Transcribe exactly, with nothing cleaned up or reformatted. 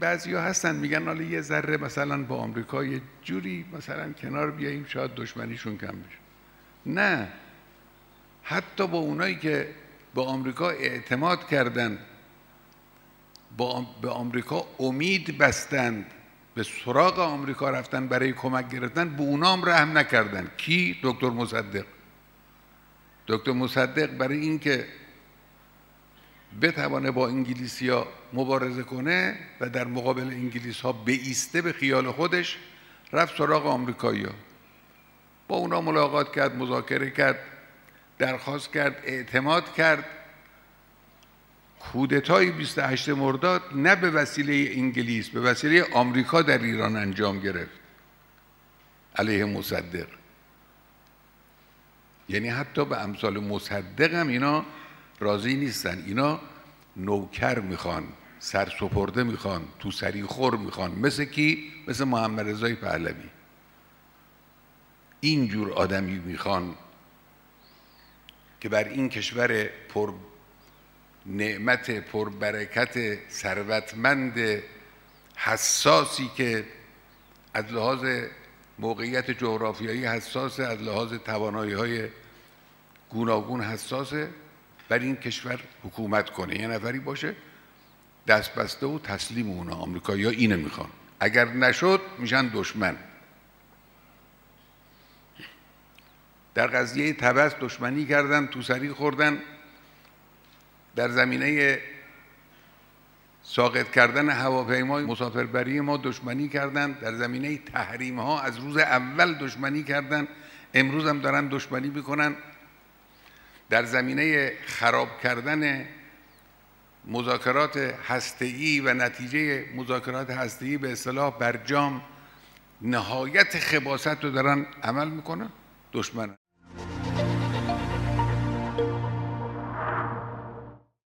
بعضیا هستن میگن حالا یه ذره مثلا با آمریکا یه جوری مثلا کنار بیاییم شاید دشمنیشون کم بشه. نه، حتی با اونایی که به آمریکا اعتماد کردن، با به آمریکا امید بستند، به سراغ آمریکا رفتن برای کمک گرفتن، به اونا هم رحم نکردن. کی؟ دکتر مصدق. دکتر مصدق برای اینکه بتوانه با انگلیسی‌ها مبارزه کنه و در مقابل انگلیس‌ها بایسته، به خیال خودش رفت سراغ آمریکایی‌ها، با اونا ملاقات کرد، مذاکره کرد، درخواست کرد، اعتماد کرد. کودتای بیست و هشتم مرداد نه به وسیله انگلیس، به وسیله آمریکا در ایران انجام گرفت علیه مصدق. یعنی حتی به امثال مصدق هم اینا راضی نیستن، اینا نوکر میخوان، سرسپرده میخوان، تو سری خور میخوان. مثل کی؟ مثل محمد رضای پهلوی. اینجور آدمی میخوان که بر این کشور پر نعمت، پر برکت، ثروتمند، حساسی که از لحاظ موقعیت جغرافیایی حساسه، از لحاظ توانایی‌های گوناگون حساسه، بر این کشور حکومت کنه. یه نفری باشه دست بسته و تسلیم اونا. آمریکایی‌ها اینو میخوان. اگر نشد میشن دشمن. در قضیه طبس دشمنی کردن، تو سری خوردن. در زمینه ساقط کردن هواپیمای مسافربری ما دشمنی کردن. در زمینه تحریم ها از روز اول دشمنی کردن، امروز هم دارن دشمنی میکنن. در زمینه خراب کردن مذاکرات هسته‌ای و نتیجه مذاکرات هسته‌ای به اصطلاح برجام، نهایت خباثت رو دارن عمل میکنن. دشمن